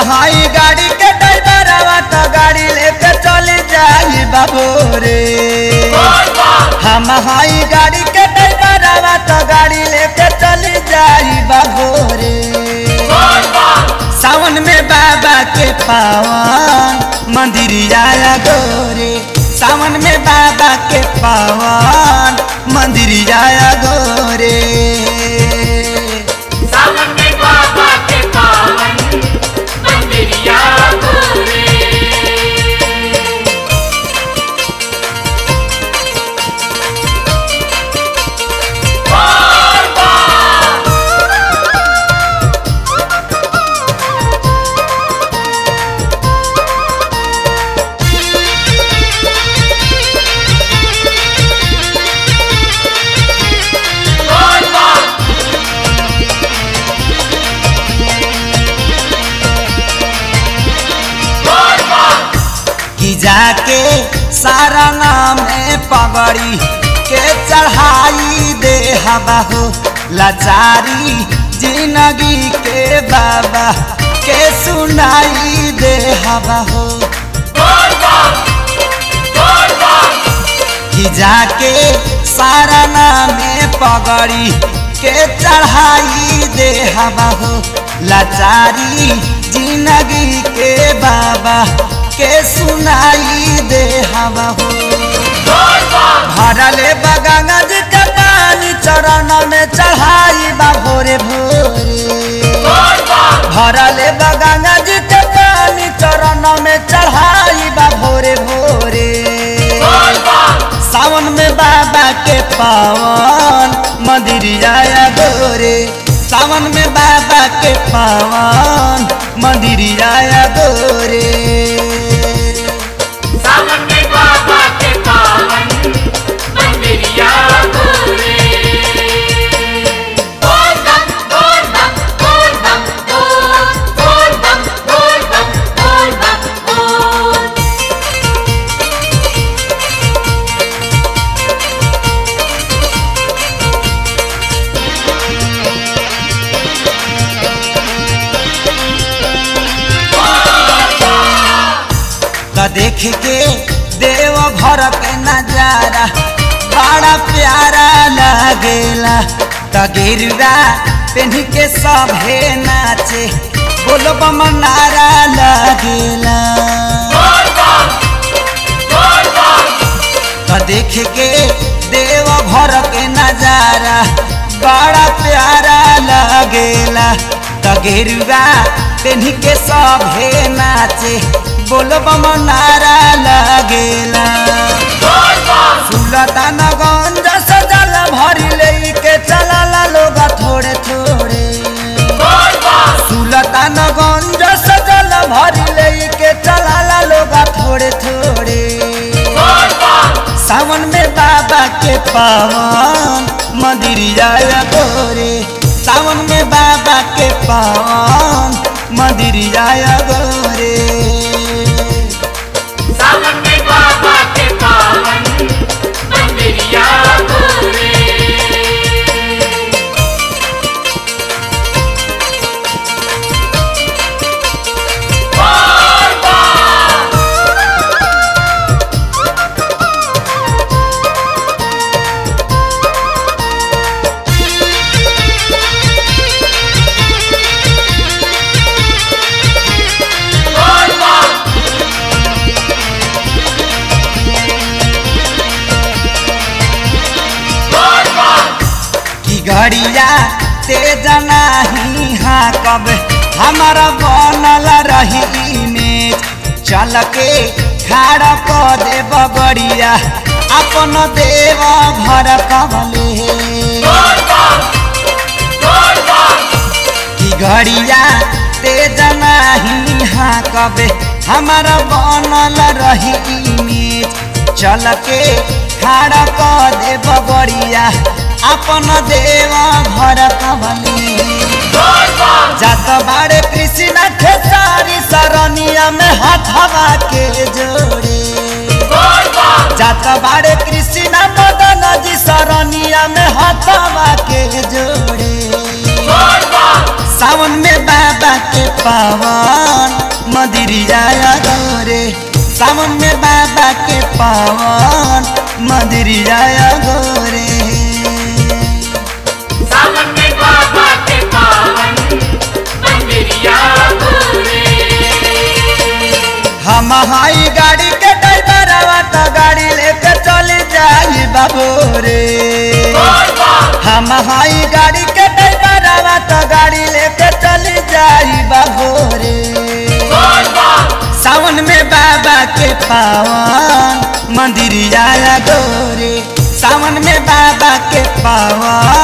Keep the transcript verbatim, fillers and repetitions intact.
हाई गाड़ी के ड्राइवरवा तो गाड़ी लेके चली जाई बाबू रे। हम हाई गाड़ी के ड्राइवरवा तो गाड़ी लेके चली जाई बाबू रे। सावन में बाबा के पावन मंदिरिया गोरे। सावन में बाबा के पावन मंदिरिया गोरे। सावन में बाबा के पावन मंदिरिया गोरे। जाके सारा नाम पगड़ी के चढ़ाई दे हवा हो। लाचारी जिंदगी के बाबा के सुनाई दे हवा हो। कि जाके सारा नाम पगड़ी के चढ़ाई दे हवा हो। लाचारी जिंदगी के बाबा के सुनाई दे हवा हो। भरले गंगा जी के पानी चरण में चढ़ाई बा भोरे भोरे। भरले गंगा जी के पानी चरण में चढ़ाई बा भोरे भोरे। सावन में बाबा के पावन मंदिरिया गोरे। सावन में बाबा के पावन मंदिरिया गोरे। सावन में बाबा के पावन मंदिरिया गोरे। बोल बम बोल बम बोल बम बोल बोल बम बोल बम बोल बम बोल। तो देख के देव घर के नजारा बड़ा प्यारा लगेला। तो गिरवा पेन्ह के सभे नाचे बोलो बम नारा लगेला। तो देख के देव घर के नजारा बड़ा प्यारा लगेला। तो गिरवा पेन्ह के सभे नाचे बोलो बम नारा लगेला। सुलतान गंज सजल भरी लेके चलाला लोग थोड़े थोड़े। सुलतान गंज सजल भरी लेके चलाला लोग थोड़े थोड़े। सावन में बाबा के पावन मंदिरिया गोरे। सावन में बाबा के पावन मंदिरिया गोरे। सावन में बाबा के पावन मंदिरिया गोरे। घड़िया तेज नहीं हाँ कब हमारा बनल रही में। चल के खाड़ा क दे बगड़िया अपन देव घर कबले। कि घड़िया तेज नहीं हाँ कब हमारा बनल रही में। चल के खाड़ा क दे बगड़िया अपन देव घर कबले। जात बाड़े कृष्ण खेसारी सरनिया में हाथवा के जोड़े। जात बाड़े कृष्ण मदन जी सरनिया में हाथवा के जोड़े। सावन में बाबा के पावन मंदिरिया गोरे सावन में बाबा के पावन मंदिरिया गोरे सावन में बाबा के पावन मंदिरिया गोरे हम हाई गाड़ी के ड्राइवरवा तो गाड़ी लेके चली जाई बाबू रे हम हाई गाड़ी के ड्राइवरवा तो गाड़ी लेके चली जाई बाबू रे सावन में बाबा के पावन मंदिरिया गोरे सावन में बाबा के पावन